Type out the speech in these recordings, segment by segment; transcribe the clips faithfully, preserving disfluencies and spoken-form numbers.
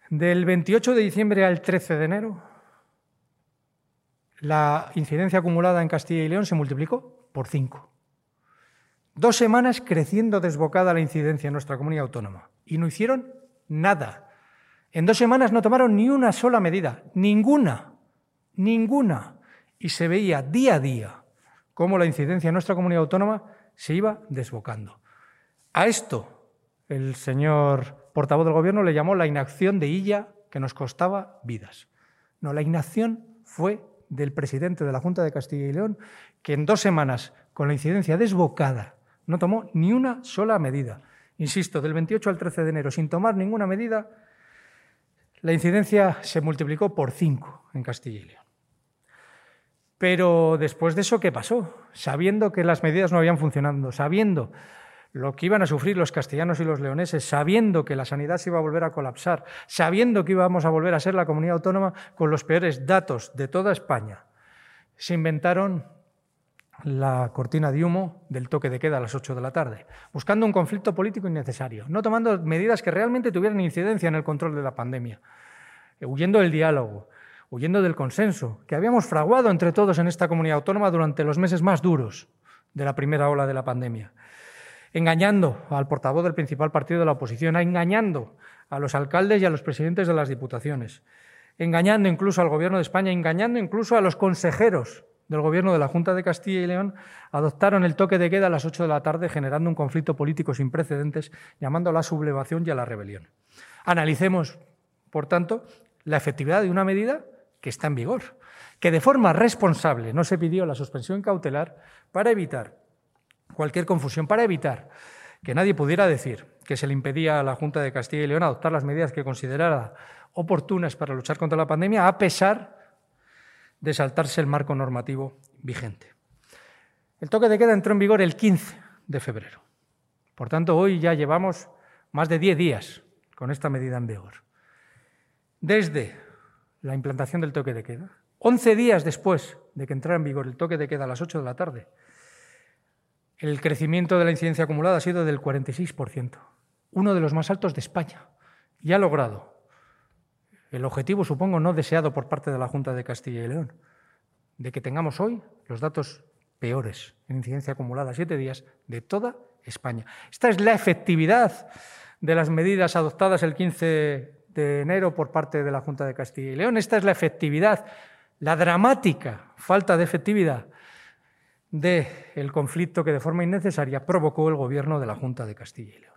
Del veintiocho de diciembre al trece de enero, la incidencia acumulada en Castilla y León se multiplicó por cinco. Dos semanas creciendo desbocada la incidencia en nuestra comunidad autónoma y no hicieron nada. En dos semanas no tomaron ni una sola medida, ninguna, ninguna. Y se veía día a día cómo la incidencia en nuestra comunidad autónoma se iba desbocando. A esto el señor portavoz del Gobierno le llamó la inacción de Illa que nos costaba vidas. No, la inacción fue del presidente de la Junta de Castilla y León, que en dos semanas, con la incidencia desbocada, no tomó ni una sola medida. Insisto, del veintiocho al trece de enero, sin tomar ninguna medida, la incidencia se multiplicó por cinco en Castilla y León. Pero después de eso, ¿qué pasó? Sabiendo que las medidas no habían funcionado, sabiendo lo que iban a sufrir los castellanos y los leoneses, sabiendo que la sanidad se iba a volver a colapsar, sabiendo que íbamos a volver a ser la comunidad autónoma con los peores datos de toda España, se inventaron la cortina de humo del toque de queda a las ocho de la tarde, buscando un conflicto político innecesario, no tomando medidas que realmente tuvieran incidencia en el control de la pandemia, huyendo del diálogo, huyendo del consenso que habíamos fraguado entre todos en esta comunidad autónoma durante los meses más duros de la primera ola de la pandemia, engañando al portavoz del principal partido de la oposición, engañando a los alcaldes y a los presidentes de las diputaciones, engañando incluso al Gobierno de España, engañando incluso a los consejeros del Gobierno de la Junta de Castilla y León, adoptaron el toque de queda a las ocho de la tarde, generando un conflicto político sin precedentes, llamando a la sublevación y a la rebelión. Analicemos, por tanto, la efectividad de una medida que está en vigor, que de forma responsable no se pidió la suspensión cautelar para evitar cualquier confusión, para evitar que nadie pudiera decir que se le impedía a la Junta de Castilla y León adoptar las medidas que considerara oportunas para luchar contra la pandemia, a pesar de saltarse el marco normativo vigente. El toque de queda entró en vigor el quince de febrero. Por tanto, hoy ya llevamos más de diez días con esta medida en vigor. Desde la implantación del toque de queda, once días después de que entrara en vigor el toque de queda a las ocho de la tarde, el crecimiento de la incidencia acumulada ha sido del cuarenta y seis por ciento, uno de los más altos de España, y ha logrado el objetivo, supongo, no deseado por parte de la Junta de Castilla y León, de que tengamos hoy los datos peores en incidencia acumulada, siete días, de toda España. Esta es la efectividad de las medidas adoptadas el quince de enero por parte de la Junta de Castilla y León. Esta es la efectividad, la dramática falta de efectividad del conflicto que de forma innecesaria provocó el Gobierno de la Junta de Castilla y León.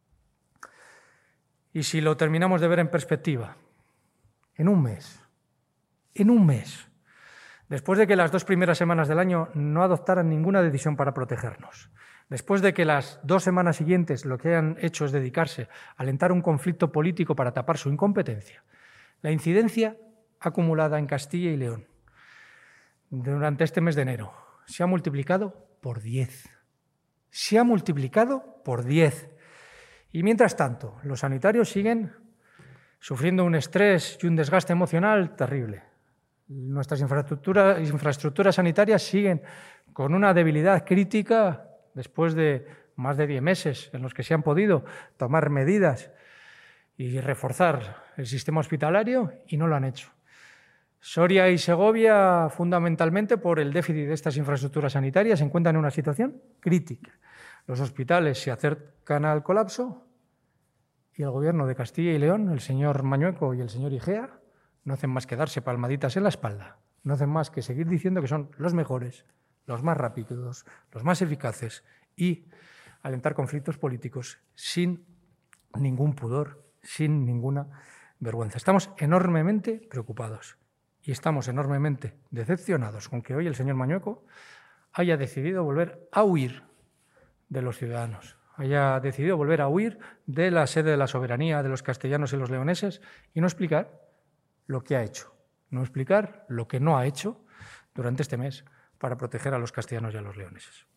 Y si lo terminamos de ver en perspectiva, en un mes, en un mes, después de que las dos primeras semanas del año no adoptaran ninguna decisión para protegernos, después de que las dos semanas siguientes lo que han hecho es dedicarse a alentar un conflicto político para tapar su incompetencia, la incidencia acumulada en Castilla y León durante este mes de enero se ha multiplicado por diez. Se ha multiplicado por diez. Y mientras tanto, los sanitarios siguen sufriendo un estrés y un desgaste emocional terrible. Nuestras infraestructuras, infraestructuras sanitarias siguen con una debilidad crítica después de más de diez meses en los que se han podido tomar medidas y reforzar el sistema hospitalario y no lo han hecho. Soria y Segovia, fundamentalmente por el déficit de estas infraestructuras sanitarias, se encuentran en una situación crítica. Los hospitales se acercan al colapso y el Gobierno de Castilla y León, el señor Mañueco y el señor Igea, no hacen más que darse palmaditas en la espalda, no hacen más que seguir diciendo que son los mejores, los más rápidos, los más eficaces y alentar conflictos políticos sin ningún pudor, sin ninguna vergüenza. Estamos enormemente preocupados y estamos enormemente decepcionados con que hoy el señor Mañueco haya decidido volver a huir de los ciudadanos, haya decidido volver a huir de la sede de la soberanía de los castellanos y los leoneses y no explicar lo que ha hecho, no explicar lo que no ha hecho durante este mes para proteger a los castellanos y a los leoneses.